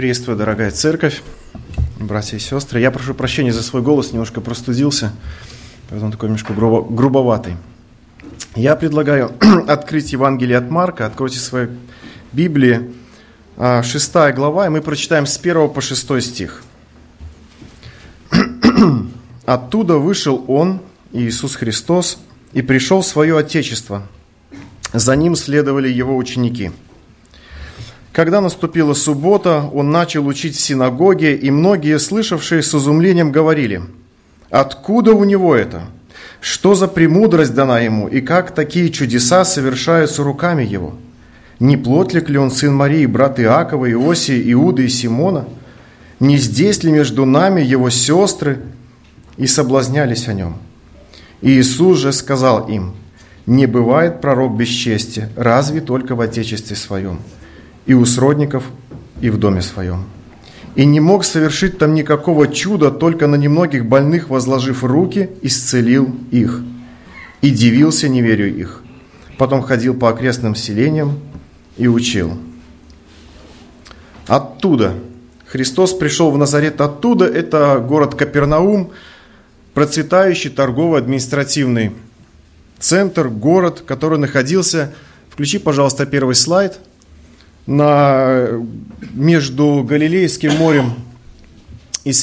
Приветствую, дорогая церковь, братья и сестры. Я прошу прощения за свой голос, немножко простудился, поэтому такой немножко грубоватый. Я предлагаю открыть Евангелие от Марка. Откройте свои Библии, 6 глава, и мы прочитаем с 1 по 6 стих. «Оттуда вышел Он, Иисус Христос, и пришел в свое Отечество. За Ним следовали Его ученики. Когда наступила суббота, Он начал учить в синагоге, и многие, слышавшие с изумлением, говорили: „Откуда у Него это? Что за премудрость дана Ему, и как такие чудеса совершаются руками Его? Не плотлик ли Он сын Марии, брат Иакова, Иосии, Иуды и Симона? Не здесь ли между нами Его сестры?» И соблазнялись о Нем. И Иисус же сказал им: „Не бывает пророк без чести, разве только в Отечестве своем, и у сродников, и в доме своем. И не мог совершить там никакого чуда, только на немногих больных, возложив руки, исцелил их. И дивился неверию их. Потом ходил по окрестным селениям и учил». Оттуда. Христос пришел в Назарет оттуда. Это город Капернаум, процветающий торгово-административный центр, город, который находился, включи, пожалуйста, первый слайд, между Галилейским морем и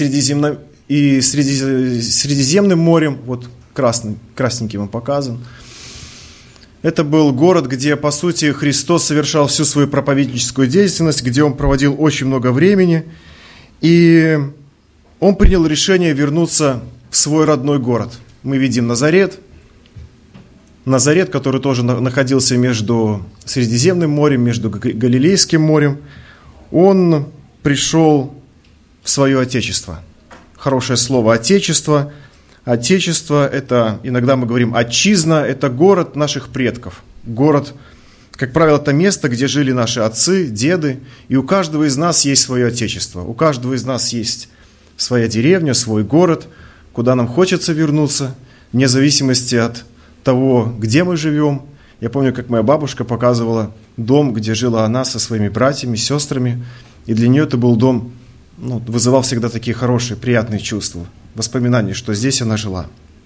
Средиземным морем, вот красненьким он показан. Это был город, где, по сути, Христос совершал всю свою проповедническую деятельность, где Он проводил очень много времени, и Он принял решение вернуться в свой родной город. Мы видим Назарет, который тоже находился между Средиземным морем, между Галилейским морем. Он пришел в свое Отечество. Хорошее слово «отечество». Отечество – это, иногда мы говорим «отчизна», это город наших предков. Город, как правило, это место, где жили наши отцы, деды. И у каждого из нас есть свое Отечество. У каждого из нас есть своя деревня, свой город, куда нам хочется вернуться, вне зависимости от того, где мы живем. Я помню, как моя бабушка показывала дом, где жила она со своими братьями, сестрами. И для нее это был дом, вызывал всегда такие хорошие, приятные чувства, воспоминания, что здесь она жила.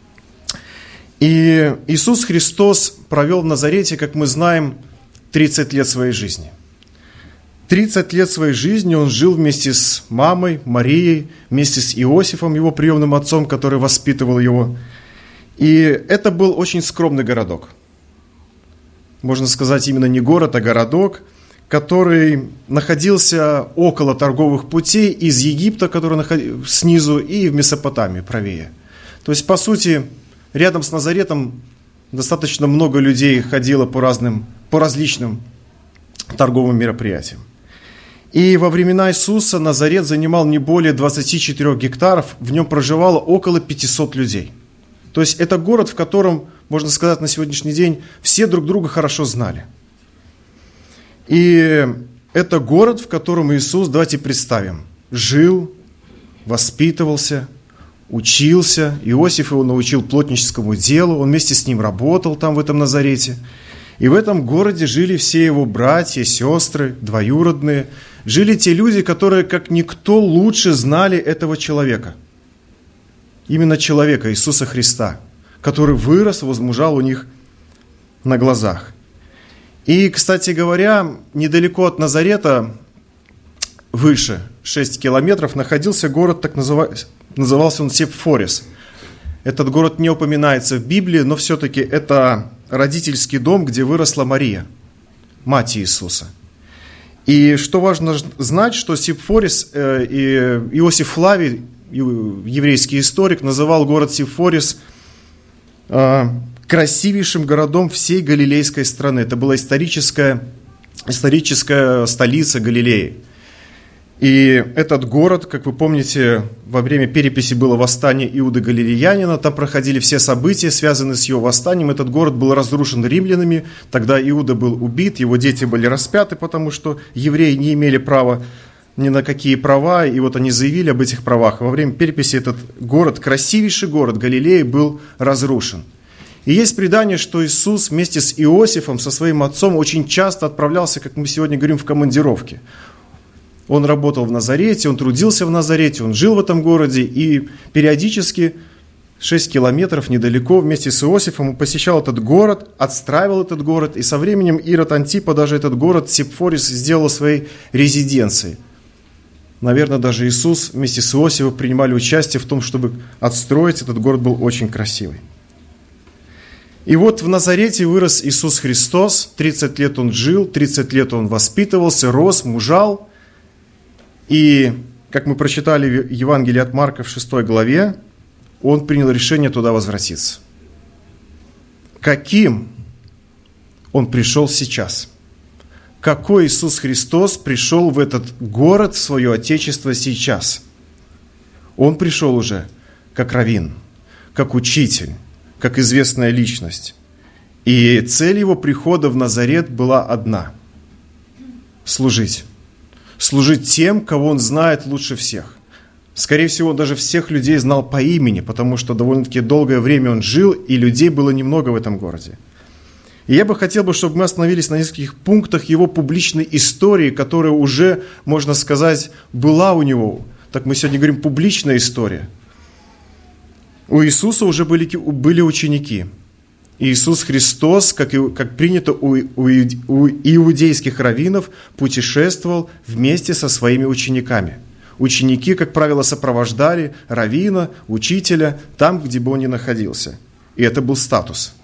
И Иисус Христос провел в Назарете, как мы знаем, 30 лет своей жизни. 30 лет своей жизни Он жил вместе с мамой, Марией, вместе с Иосифом, его приемным отцом, который воспитывал его. И это был очень скромный городок. Можно сказать, именно не город, а городок, который находился около торговых путей из Египта, который находился снизу, и в Месопотамии, правее. То есть, по сути, рядом с Назаретом достаточно много людей ходило по различным торговым мероприятиям. И во времена Иисуса Назарет занимал не более 24 гектаров, в нем проживало около 500 людей. То есть это город, в котором, можно сказать, на сегодняшний день все друг друга хорошо знали. И это город, в котором Иисус, давайте представим, жил, воспитывался, учился. Иосиф его научил плотническому делу, он вместе с ним работал там, в этом Назарете. И в этом городе жили все его братья, сестры, двоюродные. Жили те люди, которые, как никто, лучше знали этого человека. Именно человека, Иисуса Христа, который вырос, возмужал у них на глазах. И, кстати говоря, недалеко от Назарета, выше 6 километров, находился город, назывался он Сепфорис. Этот город не упоминается в Библии, но все-таки это родительский дом, где выросла Мария, мать Иисуса. И что важно знать, что Сепфорис, Иосиф Флавий, еврейский историк, называл город Сепфорис красивейшим городом всей Галилейской страны. Это была историческая столица Галилеи. И этот город, как вы помните, во время переписи было восстание Иуды Галилеянина, там проходили все события, связанные с его восстанием. Этот город был разрушен римлянами, тогда Иуда был убит, его дети были распяты, потому что евреи не имели права ни на какие права, и вот они заявили об этих правах. Во время переписи этот город, красивейший город Галилеи, был разрушен. И есть предание, что Иисус вместе с Иосифом, со своим отцом, очень часто отправлялся, как мы сегодня говорим, в командировки. Он работал в Назарете, он трудился в Назарете, он жил в этом городе, и периодически 6 километров недалеко вместе с Иосифом он посещал этот город, отстраивал этот город, и со временем Ирод Антипа даже этот город Сепфорис сделал своей резиденцией. Наверное, даже Иисус вместе с Иосифом принимали участие в том, чтобы отстроить этот город, был очень красивый. И вот в Назарете вырос Иисус Христос, 30 лет Он жил, 30 лет Он воспитывался, рос, мужал. И, как мы прочитали в Евангелии от Марка в 6 главе, Он принял решение туда возвратиться. Каким Он пришел сейчас? Какой Иисус Христос пришел в этот город, в свое Отечество сейчас? Он пришел уже как раввин, как учитель, как известная личность. И цель Его прихода в Назарет была одна – служить. Служить тем, кого Он знает лучше всех. Скорее всего, Он даже всех людей знал по имени, потому что довольно-таки долгое время Он жил, и людей было немного в этом городе. И я бы хотел, чтобы мы остановились на нескольких пунктах Его публичной истории, которая уже, можно сказать, была у Него. Так мы сегодня говорим публичная история. У Иисуса уже были ученики. Иисус Христос, как принято у иудейских раввинов, путешествовал вместе со своими учениками. Ученики, как правило, сопровождали раввина, учителя, там, где бы он ни находился. И это был статус.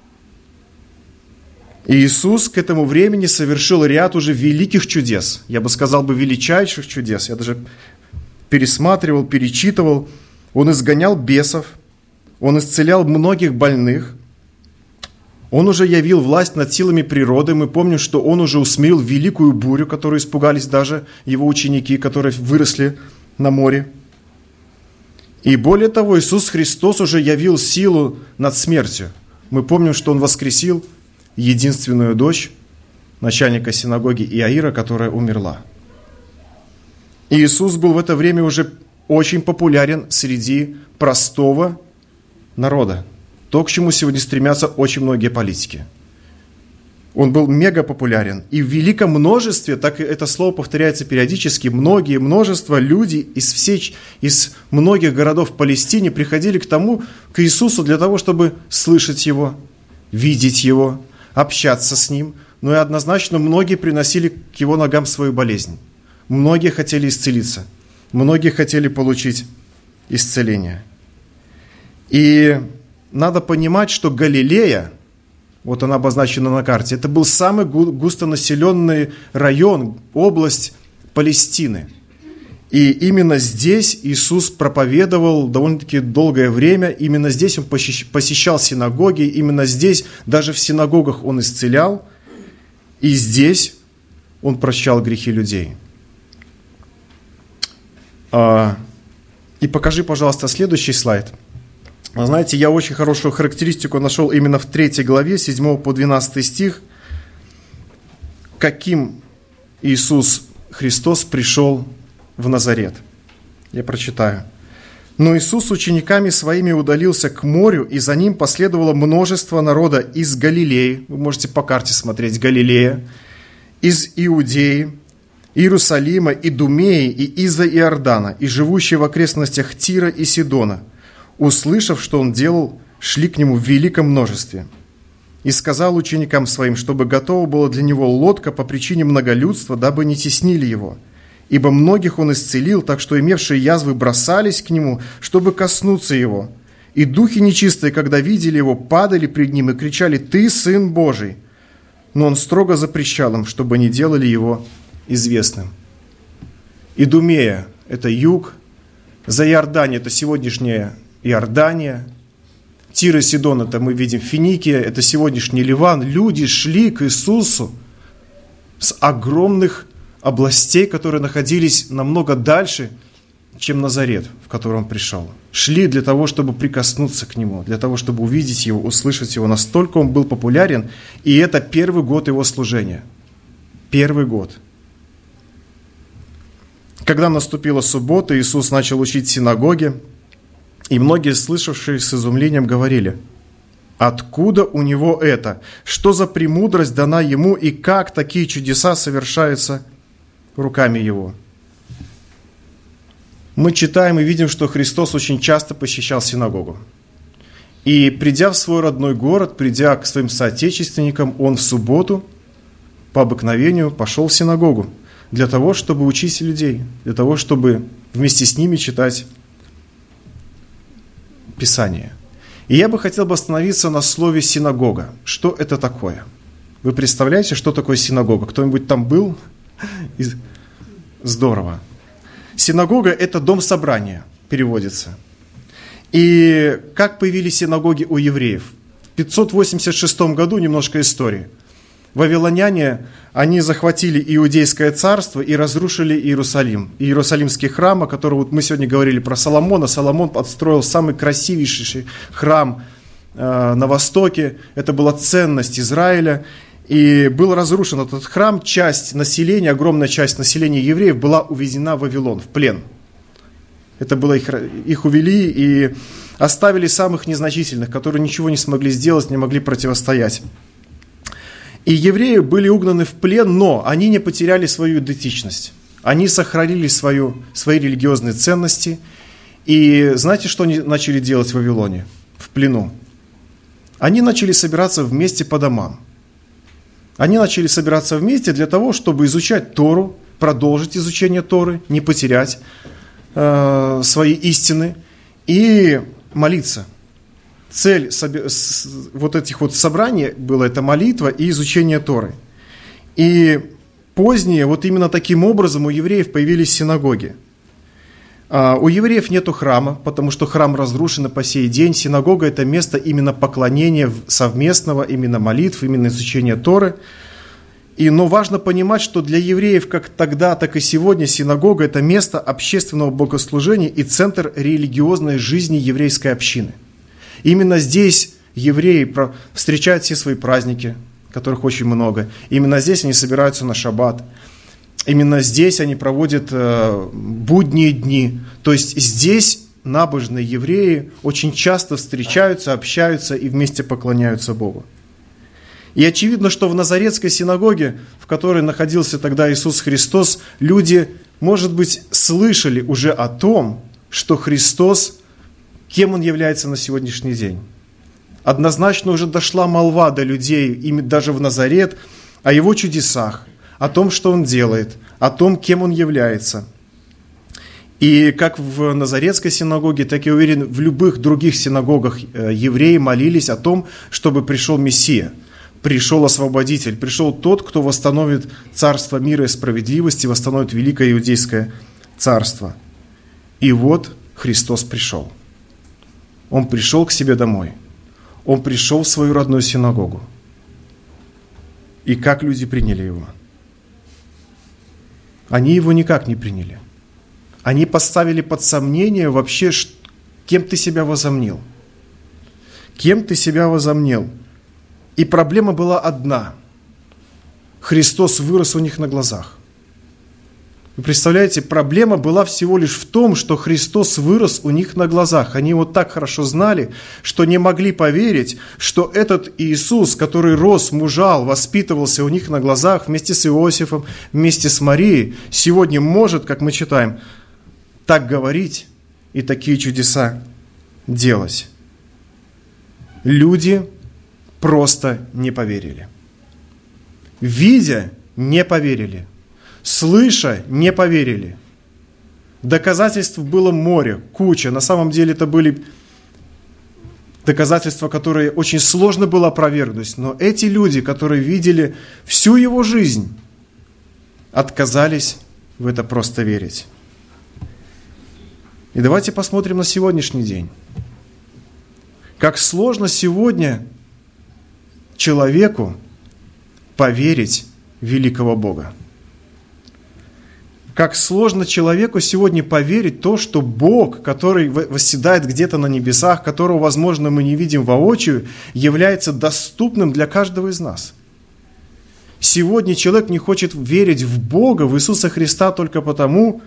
И Иисус к этому времени совершил ряд уже великих чудес. Я бы сказал, величайших чудес. Я даже пересматривал, перечитывал. Он изгонял бесов, Он исцелял многих больных. Он уже явил власть над силами природы. Мы помним, что Он уже усмирил великую бурю, которую испугались даже Его ученики, которые выросли на море. И более того, Иисус Христос уже явил силу над смертью. Мы помним, что Он воскресил единственную дочь начальника синагоги Иаира, которая умерла. И Иисус был в это время уже очень популярен среди простого народа. То, к чему сегодня стремятся очень многие политики. Он был мега популярен. И в великом множестве, так и это слово повторяется периодически, множество людей из многих городов в Палестине приходили к Иисусу для того, чтобы слышать Его, видеть Его, общаться с Ним. Но и однозначно многие приносили к Его ногам свою болезнь. Многие хотели исцелиться. Многие хотели получить исцеление. И надо понимать, что Галилея, вот она обозначена на карте, это был самый густонаселенный район, область Палестины. И именно здесь Иисус проповедовал довольно-таки долгое время, именно здесь Он посещал синагоги, именно здесь, даже в синагогах Он исцелял, и здесь Он прощал грехи людей. И покажи, пожалуйста, следующий слайд. Знаете, я очень хорошую характеристику нашел именно в 3 главе, 7 по 12 стих, каким Иисус Христос пришел в Назарет. Я прочитаю. «Но Иисус с учениками своими удалился к морю, и за ним последовало множество народа из Галилеи». Вы можете по карте смотреть, Галилея. «Из Иудеи, Иерусалима, Идумеи и из-за Иордана, и живущие в окрестностях Тира и Сидона. Услышав, что Он делал, шли к Нему в великом множестве. И сказал ученикам Своим, чтобы готова была для Него лодка по причине многолюдства, дабы не теснили Его. Ибо многих Он исцелил, так что имевшие язвы бросались к Нему, чтобы коснуться Его. И духи нечистые, когда видели Его, падали пред Ним и кричали: «Ты Сын Божий!» Но Он строго запрещал им, чтобы не делали Его известным». Идумея – это юг, за Иордания – это сегодняшняя Иордания, Тир и Сидон – это мы видим Финикия, это сегодняшний Ливан. Люди шли к Иисусу с огромных областей, которые находились намного дальше, чем Назарет, в который Он пришел. Шли для того, чтобы прикоснуться к Нему, для того, чтобы увидеть Его, услышать Его. Настолько Он был популярен, и это первый год Его служения. Первый год. Когда наступила суббота, Иисус начал учить в синагоге, и многие, слышавшие с изумлением, говорили: «Откуда у Него это? Что за премудрость дана Ему, и как такие чудеса совершаются руками Его?» мы читаем и видим, что Христос очень часто посещал синагогу. И придя в свой родной город, придя к своим соотечественникам, Он в субботу по обыкновению пошел в синагогу для того, чтобы учить людей, для того, чтобы вместе с ними читать Писание. И я бы хотел остановиться на слове «синагога». Что это такое? Вы представляете, что такое синагога? Кто-нибудь там был? Здорово. Синагога – это дом собрания, переводится. И как появились синагоги у евреев? В 586 году, немножко истории, вавилоняне, они захватили Иудейское царство и разрушили Иерусалим. И Иерусалимский храм, о котором вот мы сегодня говорили про Соломона. Соломон отстроил самый красивейший храм на Востоке. Это была ценность Израиля. И был разрушен этот храм. Часть населения, огромная часть населения евреев была увезена в Вавилон, в плен. Это было их увели и оставили самых незначительных, которые ничего не смогли сделать, не могли противостоять. И евреи были угнаны в плен, но они не потеряли свою идентичность. Они сохранили свои религиозные ценности. И знаете, что они начали делать в Вавилоне, в плену? Они начали собираться вместе по домам. Они начали собираться вместе для того, чтобы изучать Тору, продолжить изучение Торы, не потерять свои истины и молиться. Цель вот этих вот собраний была это молитва и изучение Торы. И позднее вот именно таким образом у евреев появились синагоги. У евреев нету храма, потому что храм разрушен и по сей день. Синагога – это место именно поклонения совместного, именно молитв, именно изучения Торы. Но важно понимать, что для евреев как тогда, так и сегодня синагога – это место общественного богослужения и центр религиозной жизни еврейской общины. Именно здесь евреи встречают все свои праздники, которых очень много. Именно здесь они собираются на шаббат. Именно здесь они проводят будние дни. То есть здесь набожные евреи очень часто встречаются, общаются и вместе поклоняются Богу. И очевидно, что в Назаретской синагоге, в которой находился тогда Иисус Христос, люди, может быть, слышали уже о том, что Христос, кем Он является на сегодняшний день. Однозначно уже дошла молва до людей, даже в Назарет, о Его чудесах, о том, что Он делает, о том, кем Он является. И как в Назаретской синагоге, так и, уверен, в любых других синагогах евреи молились о том, чтобы пришел Мессия, пришел Освободитель, пришел тот, кто восстановит царство мира и справедливости, восстановит великое иудейское царство. И вот Христос пришел. Он пришел к себе домой. Он пришел в свою родную синагогу. И как люди приняли Его? Они Его никак не приняли. Они поставили под сомнение вообще, кем ты себя возомнил. Кем ты себя возомнил? И проблема была одна. Христос вырос у них на глазах. Вы представляете, проблема была всего лишь в том, что Христос вырос у них на глазах. Они его так хорошо знали, что не могли поверить, что этот Иисус, который рос, мужал, воспитывался у них на глазах вместе с Иосифом, вместе с Марией, сегодня может, как мы читаем, так говорить и такие чудеса делать. Люди просто не поверили. Видя, не поверили. Слыша, не поверили. Доказательств было море, куча. На самом деле это были доказательства, которые очень сложно было опровергнуть. Но эти люди, которые видели всю его жизнь, отказались в это просто верить. И давайте посмотрим на сегодняшний день. Как сложно сегодня человеку поверить в великого Бога. Как сложно человеку сегодня поверить в то, что Бог, который восседает где-то на небесах, которого, возможно, мы не видим воочию, является доступным для каждого из нас. Сегодня человек не хочет верить в Бога, в Иисуса Христа только потому,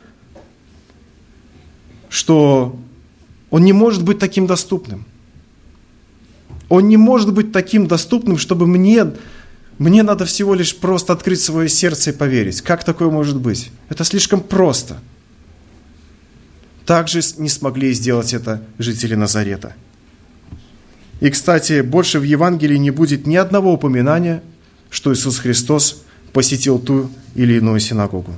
что Он не может быть таким доступным. Он не может быть таким доступным, чтобы мне надо всего лишь просто открыть свое сердце и поверить. Как такое может быть? Это слишком просто. также не смогли сделать это жители Назарета. И, кстати, больше в Евангелии не будет ни одного упоминания, что Иисус Христос посетил ту или иную синагогу.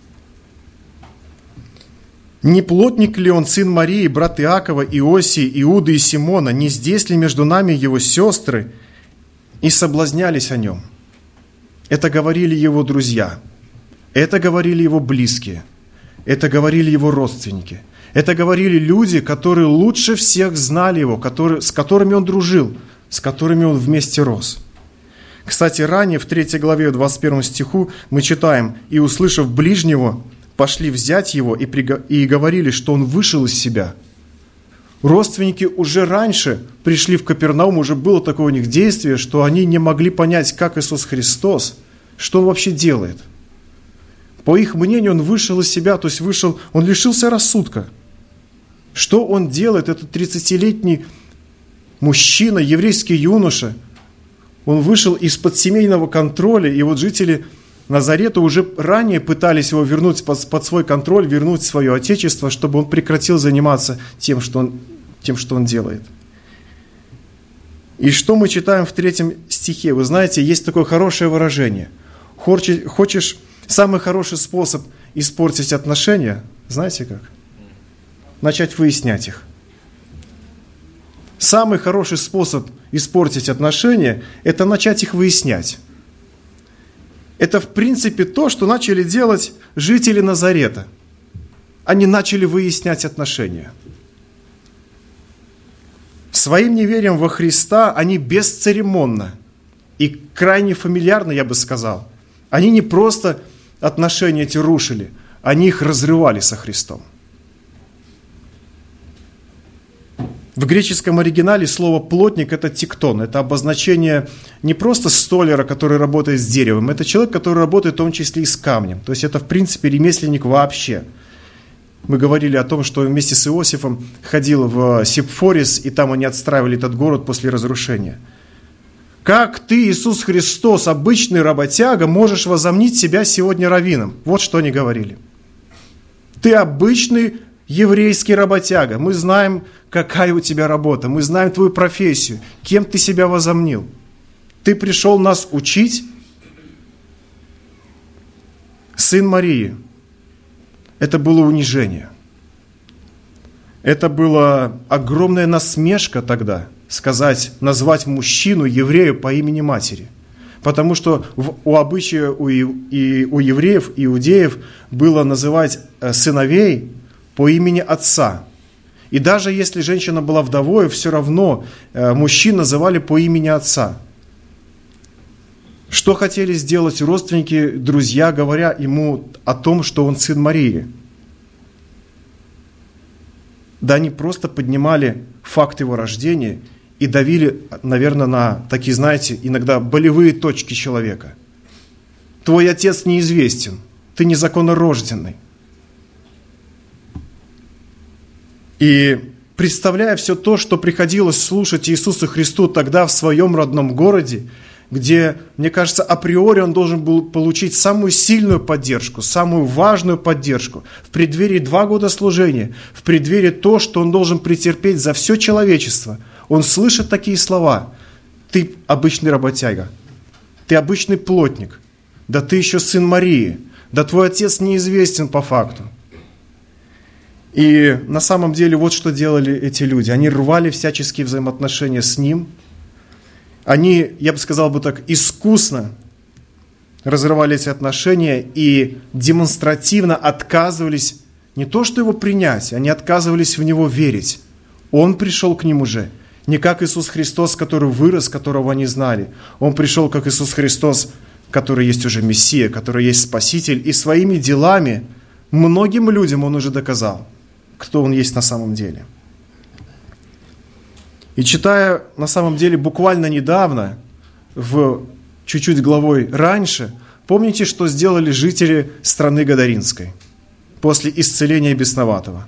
Не плотник ли он, сын Марии, брат Иакова, Иосии, Иуды и Симона? Не здесь ли между нами его сестры? И соблазнялись о нем. Это говорили его друзья. Это говорили его близкие. Это говорили его родственники. Это говорили люди, которые лучше всех знали его, с которыми он дружил, с которыми он вместе рос. Кстати, ранее в 3 главе 21 стиху мы читаем: «И, услышав ближнего, пошли взять его и говорили, что он вышел из себя». Родственники уже раньше пришли в Капернаум, уже было такое у них действие, что они не могли понять, как Иисус Христос, что он вообще делает. По их мнению, он вышел из себя, то есть он лишился рассудка. Что он делает, этот 30-летний мужчина, еврейский юноша? Он вышел из-под семейного контроля, и вот жители Назарета уже ранее пытались его вернуть под свой контроль, вернуть в свое отечество, чтобы он прекратил заниматься тем, что он делает. И что мы читаем в 3 стихе? Вы знаете, есть такое хорошее выражение. Хочешь самый хороший способ испортить отношения? Знаете как? Начать выяснять их. Самый хороший способ испортить отношения – это начать их выяснять. Это, в принципе, то, что начали делать жители Назарета. Они начали выяснять отношения. Своим неверием во Христа они бесцеремонно и крайне фамильярно, я бы сказал, они не просто отношения эти рушили, они их разрывали со Христом. В греческом оригинале слово «плотник» – это тектон, это обозначение не просто столяра, который работает с деревом, это человек, который работает в том числе и с камнем. То есть это, в принципе, ремесленник вообще. Мы говорили о том, что вместе с Иосифом ходил в Сепфорис, и там они отстраивали этот город после разрушения. Как ты, Иисус Христос, обычный работяга, можешь возомнить себя сегодня раввином? Вот что они говорили. Ты обычный еврейский работяга. Мы знаем, какая у тебя работа. Мы знаем твою профессию. Кем ты себя возомнил? Ты пришел нас учить? Сын Марии. Это было унижение. Это была огромная насмешка тогда, назвать мужчину еврею по имени матери. Потому что у обычая у евреев, иудеев было называть сыновей по имени отца. И даже если женщина была вдовой, все равно мужчин называли по имени отца. Что хотели сделать родственники, друзья, говоря ему о том, что он сын Марии? Да они просто поднимали факт его рождения и давили, наверное, на такие, знаете, иногда болевые точки человека. Твой отец неизвестен, ты незаконно рожденный. И представляя все то, что приходилось слушать Иисусу Христу тогда в своем родном городе, где, мне кажется, априори он должен был получить самую сильную поддержку, самую важную поддержку в преддверии 2 года служения, в преддверии то, что он должен претерпеть за все человечество. Он слышит такие слова: ты обычный работяга, ты обычный плотник, да ты еще сын Марии, да твой отец неизвестен по факту. И на самом деле вот что делали эти люди. Они рвали всяческие взаимоотношения с ним. Они, я бы сказал так, искусно разрывали эти отношения и демонстративно отказывались не то что его принять, они отказывались в него верить. Он пришел к ним уже не как Иисус Христос, который вырос, которого они знали. Он пришел как Иисус Христос, который есть уже Мессия, который есть Спаситель. И своими делами многим людям он уже доказал, кто он есть на самом деле. И читая на самом деле буквально недавно, чуть-чуть главой раньше, помните, что сделали жители страны Гадаринской после исцеления бесноватого?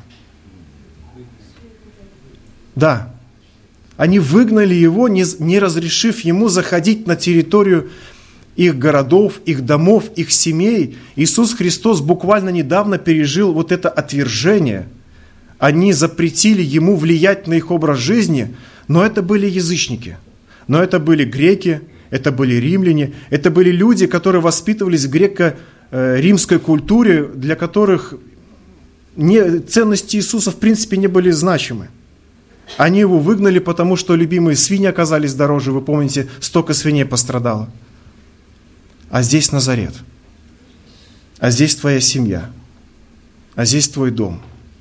Да, они выгнали его, не разрешив ему заходить на территорию их городов, их домов, их семей. Иисус Христос буквально недавно пережил вот это отвержение Они запретили ему влиять на их образ жизни, но это были язычники, но это были греки, это были римляне, это были люди, которые воспитывались в греко-римской культуре, для которых ценности Иисуса в принципе не были значимы. Они его выгнали, потому что любимые свиньи оказались дороже. Вы помните, столько свиней пострадало. А здесь Назарет. А здесь твоя семья. А здесь твой дом.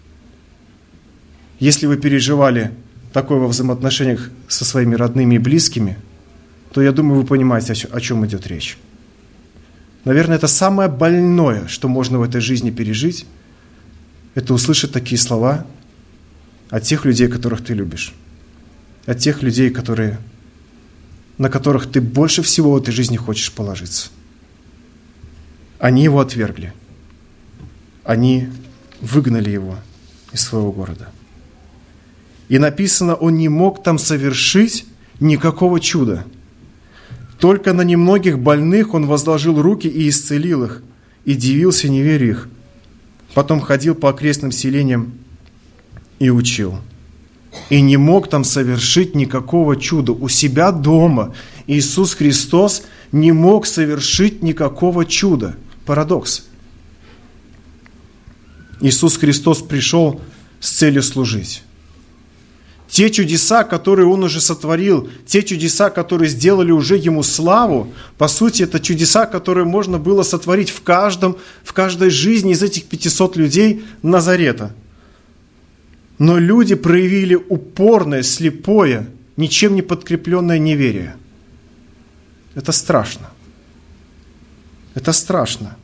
Если вы переживали такое во взаимоотношениях со своими родными и близкими, то я думаю, вы понимаете, о чем идет речь. Наверное, это самое больное, что можно в этой жизни пережить, это услышать такие слова от тех людей, которых ты любишь, от тех людей, на которых ты больше всего в этой жизни хочешь положиться. Они его отвергли. Они выгнали его из своего города. И написано, он не мог там совершить никакого чуда. Только на немногих больных он возложил руки и исцелил их, и дивился неверию их. Потом ходил по окрестным селениям и учил. И не мог там совершить никакого чуда. У себя дома Иисус Христос не мог совершить никакого чуда. Парадокс. Иисус Христос пришел с целью служить. Те чудеса, которые Он уже сотворил, те чудеса, которые сделали уже Ему славу, по сути, это чудеса, которые можно было сотворить в каждой жизни из этих 500 людей Назарета. Но люди проявили упорное, слепое, ничем не подкрепленное неверие. Это страшно. Это страшно.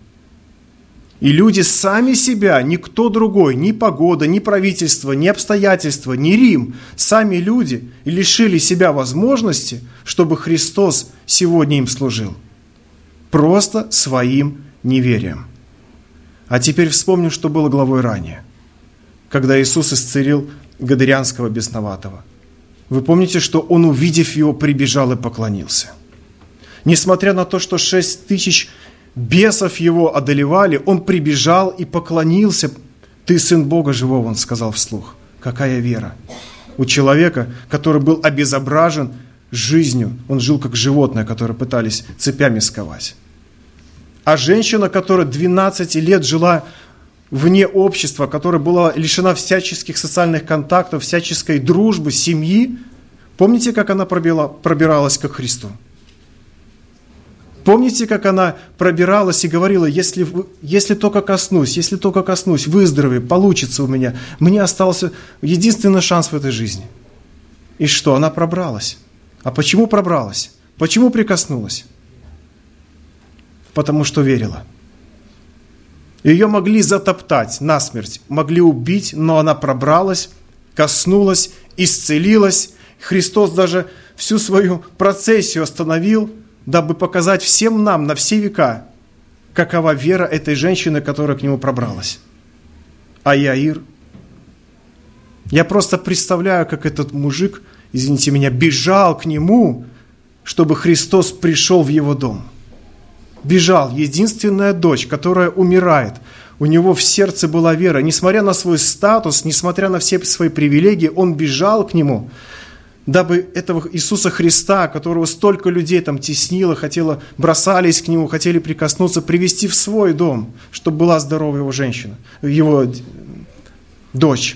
И люди сами себя, никто другой, ни погода, ни правительство, ни обстоятельства, ни Рим, сами люди лишили себя возможности, чтобы Христос сегодня им служил. Просто своим неверием. А теперь вспомним, что было главой ранее, когда Иисус исцелил гадарянского бесноватого. Вы помните, что он, увидев его, прибежал и поклонился. Несмотря на то, что 6000 бесов его одолевали, он прибежал и поклонился. «Ты сын Бога живого», он сказал вслух. Какая вера у человека, который был обезображен жизнью. Он жил как животное, которое пытались цепями сковать. А женщина, которая 12 лет жила вне общества, которая была лишена всяческих социальных контактов, всяческой дружбы, семьи, помните, как она пробиралась к Христу? Помните, как она пробиралась и говорила, если только коснусь, выздоровею, получится у меня. Мне остался единственный шанс в этой жизни. И что? Она пробралась. А почему пробралась? Почему прикоснулась? Потому что верила. Ее могли затоптать насмерть, могли убить, но она пробралась, коснулась, исцелилась. Христос даже всю свою процессию остановил, дабы показать всем нам на все века, какова вера этой женщины, которая к нему пробралась. А Иаир? Я просто представляю, как этот мужик, извините меня, бежал к нему, чтобы Христос пришел в его дом. Бежал, единственная дочь, которая умирает. У него в сердце была вера. Несмотря на свой статус, несмотря на все свои привилегии, он бежал к нему, дабы этого Иисуса Христа, которого столько людей там теснило, бросались к Нему, хотели прикоснуться, привести в свой дом, чтобы была здорова его женщина, его дочь.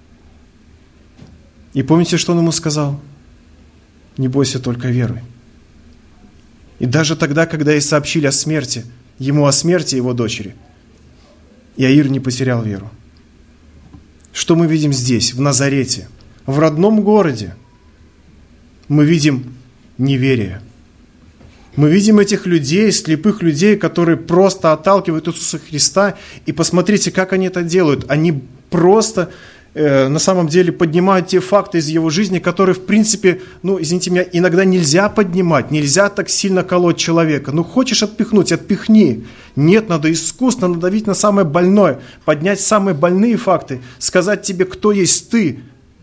И помните, что он ему сказал? Не бойся, только веруй. И даже тогда, когда ей сообщили о смерти его дочери, Иаир не потерял веру. Что мы видим здесь, в Назарете, в родном городе? Мы видим неверие. Мы видим этих людей, слепых людей, которые просто отталкивают Иисуса Христа. И посмотрите, как они это делают. Они просто, на самом деле, поднимают те факты из его жизни, которые, в принципе, извините меня, иногда нельзя поднимать. Нельзя так сильно колоть человека. Хочешь отпихнуть, отпихни. Нет, надо искусно надавить на самое больное. Поднять самые больные факты. Сказать тебе, кто есть ты.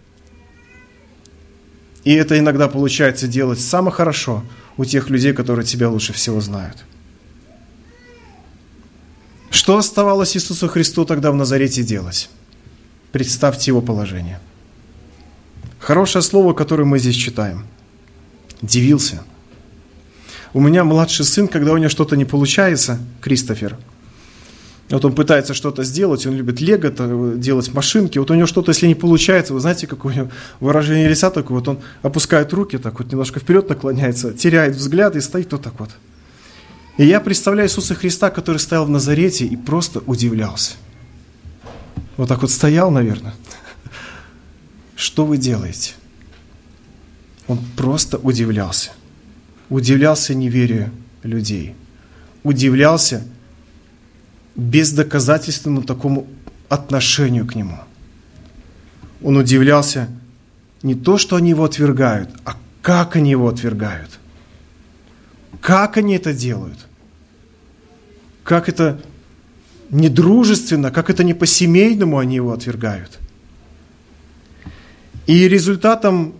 И это иногда получается делать самое хорошо у тех людей, которые тебя лучше всего знают. Что оставалось Иисусу Христу тогда в Назарете делать? Представьте его положение. Хорошее слово, которое мы здесь читаем. Дивился. У меня младший сын, когда у него что-то не получается, Кристофер, вот он пытается что-то сделать, он любит лего делать машинки, вот у него что-то, если не получается, вы знаете, какое у него выражение лица такое, вот он опускает руки, так вот немножко вперед наклоняется, теряет взгляд и стоит вот так вот. И я представляю Иисуса Христа, который стоял в Назарете и просто удивлялся. Вот так вот стоял, наверное. Что вы делаете? Он просто удивлялся. Удивлялся неверию людей. Удивлялся бездоказательственному такому отношению к Нему. Он удивлялся не то, что они Его отвергают, а как они Его отвергают. Как они это делают. Как это недружественно, как это не по-семейному они Его отвергают. И результатом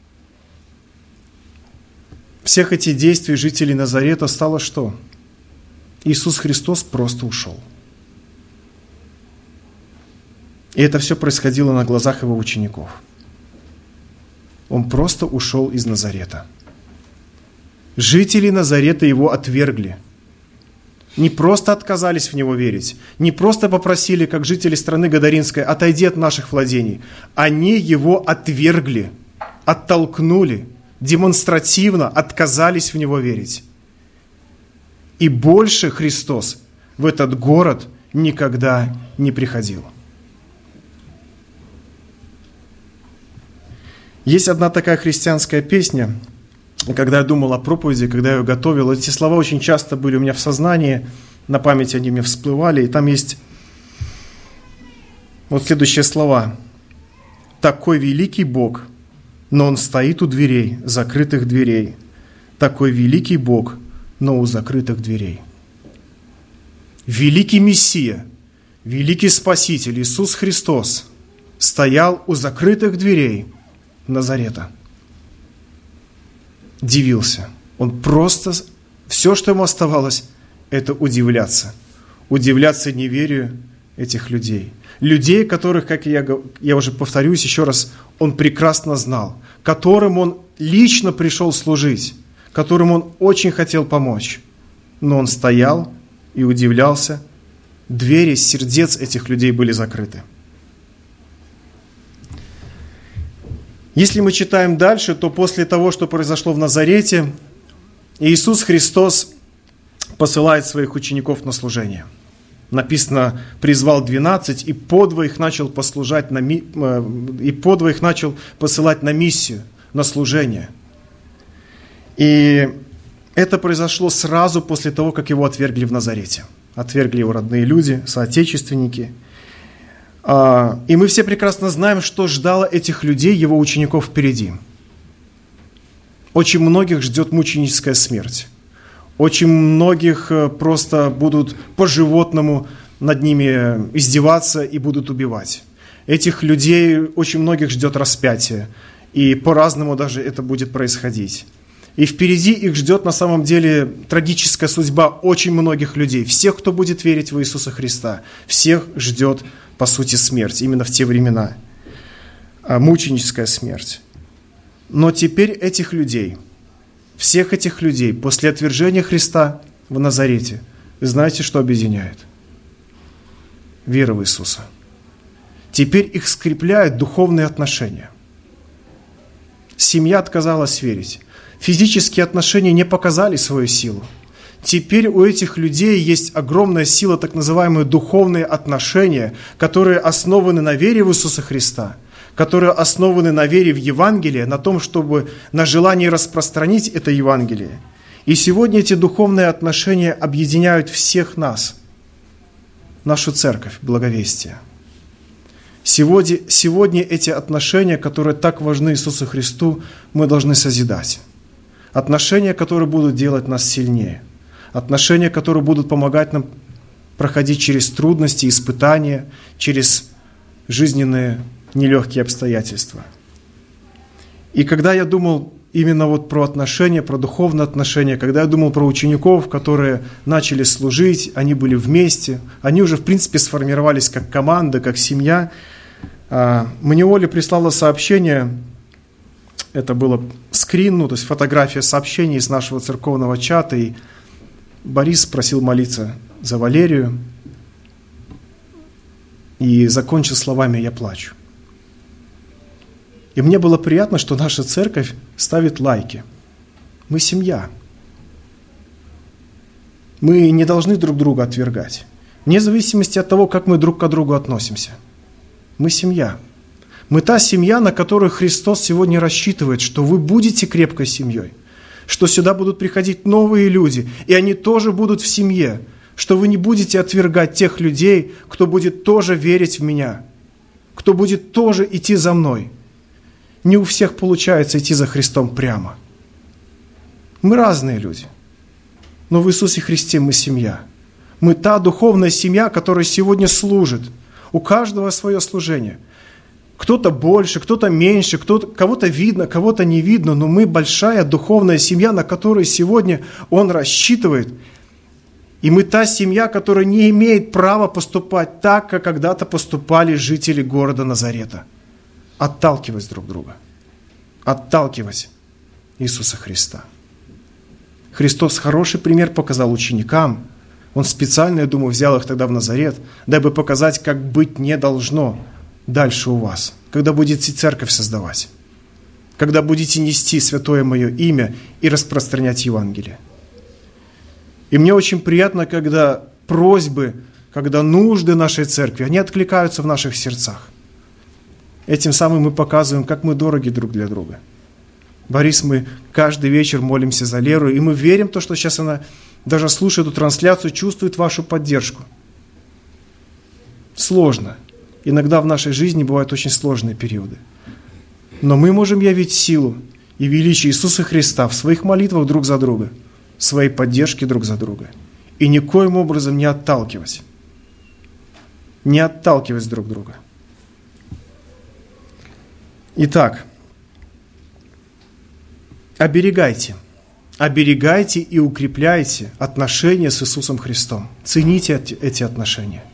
всех этих действий жителей Назарета стало что? Иисус Христос просто ушел. И это все происходило на глазах Его учеников. Он просто ушел из Назарета. Жители Назарета Его отвергли. Не просто отказались в Него верить, не просто попросили, как жители страны Гадаринской, отойди от наших владений. Они Его отвергли, оттолкнули, демонстративно отказались в Него верить. И больше Христос в этот город никогда не приходил. Есть одна такая христианская песня, когда я думал о проповеди, когда я ее готовил, эти слова очень часто были у меня в сознании, на память они мне всплывали, и там есть вот следующие слова. «Такой великий Бог, но Он стоит у дверей, закрытых дверей. Такой великий Бог, но у закрытых дверей». Великий Мессия, великий Спаситель Иисус Христос стоял у закрытых дверей Назарета. Дивился. Он просто, все, что ему оставалось, это удивляться. Удивляться неверию этих людей. Людей, которых, как я уже повторюсь еще раз, он прекрасно знал, которым он лично пришел служить, которым он очень хотел помочь. Но он стоял и удивлялся. Двери сердец этих людей были закрыты. Если мы читаем дальше, то после того, что произошло в Назарете, Иисус Христос посылает своих учеников на служение. Написано, призвал 12 и подвоих начал посылать на миссию, на служение. И это произошло сразу после того, как его отвергли в Назарете. Отвергли его родные люди, соотечественники. И мы все прекрасно знаем, что ждало этих людей, его учеников впереди. Очень многих ждет мученическая смерть. Очень многих просто будут по-животному над ними издеваться и будут убивать. Этих людей очень многих ждет распятие. И по-разному даже это будет происходить. И впереди их ждет на самом деле трагическая судьба очень многих людей. Всех, кто будет верить в Иисуса Христа, всех ждет по сути смерть, именно в те времена. Мученическая смерть. Но теперь этих людей, всех этих людей, после отвержения Христа в Назарете, вы знаете, что объединяет? Вера в Иисуса. Теперь их скрепляют духовные отношения. Семья отказалась верить. Физические отношения не показали свою силу. Теперь у этих людей есть огромная сила, так называемые духовные отношения, которые основаны на вере в Иисуса Христа, которые основаны на вере в Евангелие, на том, чтобы на желании распространить это Евангелие. И сегодня эти духовные отношения объединяют всех нас, нашу церковь, благовестие. Сегодня эти отношения, которые так важны Иисусу Христу, мы должны созидать. Отношения, которые будут делать нас сильнее. Отношения, которые будут помогать нам проходить через трудности, испытания, через жизненные нелегкие обстоятельства. И когда я думал именно вот про отношения, про духовные отношения, когда я думал про учеников, которые начали служить, они были вместе, они уже в принципе сформировались как команда, как семья, Мне Оля прислала сообщение, это было скрин, то есть фотография сообщений из нашего церковного чата, и Борис просил молиться за Валерию, и закончил словами «я плачу». И мне было приятно, что наша церковь ставит лайки. Мы семья. Мы не должны друг друга отвергать, вне зависимости от того, как мы друг к другу относимся. Мы семья. Мы та семья, на которую Христос сегодня рассчитывает, что вы будете крепкой семьей, что сюда будут приходить новые люди, и они тоже будут в семье, что вы не будете отвергать тех людей, кто будет тоже верить в меня, кто будет тоже идти за мной. Не у всех получается идти за Христом прямо. Мы разные люди, но в Иисусе Христе мы семья. Мы та духовная семья, которая сегодня служит. У каждого свое служение. Кто-то больше, кто-то меньше, кого-то видно, кого-то не видно, но мы большая духовная семья, на которую сегодня Он рассчитывает. И мы та семья, которая не имеет права поступать так, как когда-то поступали жители города Назарета. Отталкивать друг друга. Отталкивать Иисуса Христа. Христос хороший пример показал ученикам. Он специально, я думаю, взял их тогда в Назарет, дабы показать, как быть не должно дальше у вас, когда будете церковь создавать, когда будете нести святое мое имя и распространять Евангелие. И мне очень приятно, когда просьбы, когда нужды нашей церкви, они откликаются в наших сердцах. Этим самым мы показываем, как мы дороги друг для друга. Борис, мы каждый вечер молимся за Леру, и мы верим в то, что сейчас она, даже слушая эту трансляцию, чувствует вашу поддержку. Сложно. Иногда в нашей жизни бывают очень сложные периоды. Но мы можем явить силу и величие Иисуса Христа в своих молитвах друг за друга, в своей поддержке друг за друга. И никоим образом не отталкивать. Не отталкивать друг друга. Итак, оберегайте и укрепляйте отношения с Иисусом Христом. Цените эти отношения.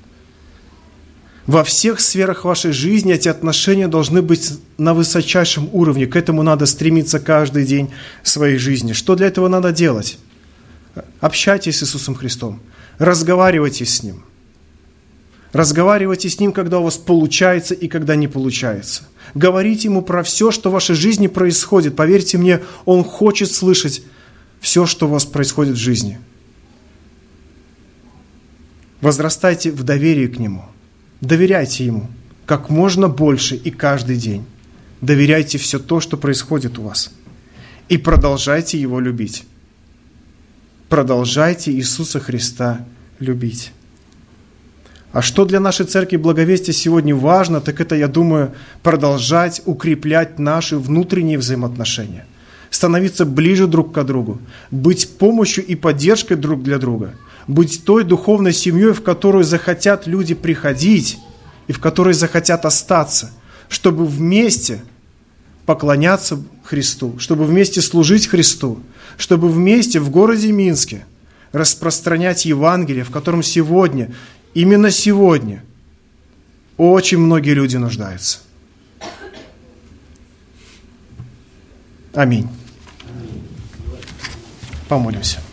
Во всех сферах вашей жизни эти отношения должны быть на высочайшем уровне. К этому надо стремиться каждый день своей жизни. Что для этого надо делать? Общайтесь с Иисусом Христом. Разговаривайте с Ним. Разговаривайте с Ним, когда у вас получается и когда не получается. Говорите Ему про все, что в вашей жизни происходит. Поверьте мне, Он хочет слышать все, что у вас происходит в жизни. Возрастайте в доверии к Нему. Доверяйте Ему как можно больше и каждый день. Доверяйте все то, что происходит у вас. И продолжайте Его любить. Продолжайте Иисуса Христа любить. А что для нашей церкви Благовестия сегодня важно, так это, я думаю, продолжать укреплять наши внутренние взаимоотношения. Становиться ближе друг к другу. Быть помощью и поддержкой друг для друга. Быть той духовной семьей, в которую захотят люди приходить и в которой захотят остаться, чтобы вместе поклоняться Христу, чтобы вместе служить Христу, чтобы вместе в городе Минске распространять Евангелие, в котором сегодня, именно сегодня, очень многие люди нуждаются. Аминь. Помолимся.